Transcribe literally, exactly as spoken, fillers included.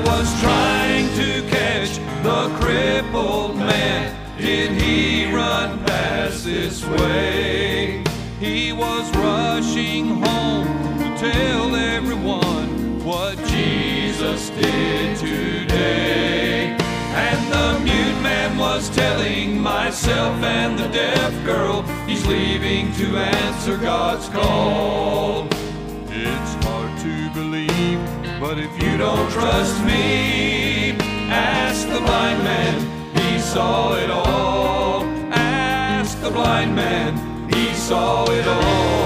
was trying to catch the crippled man. Did he run past this way? He was rushing home to tell everyone what Jesus did today. And the mute man was telling myself and the deaf girl, he's leaving to answer God's call. It's hard to believe, but if you don't trust me, ask the blind man, he saw it all. Ask the blind man, he saw it all.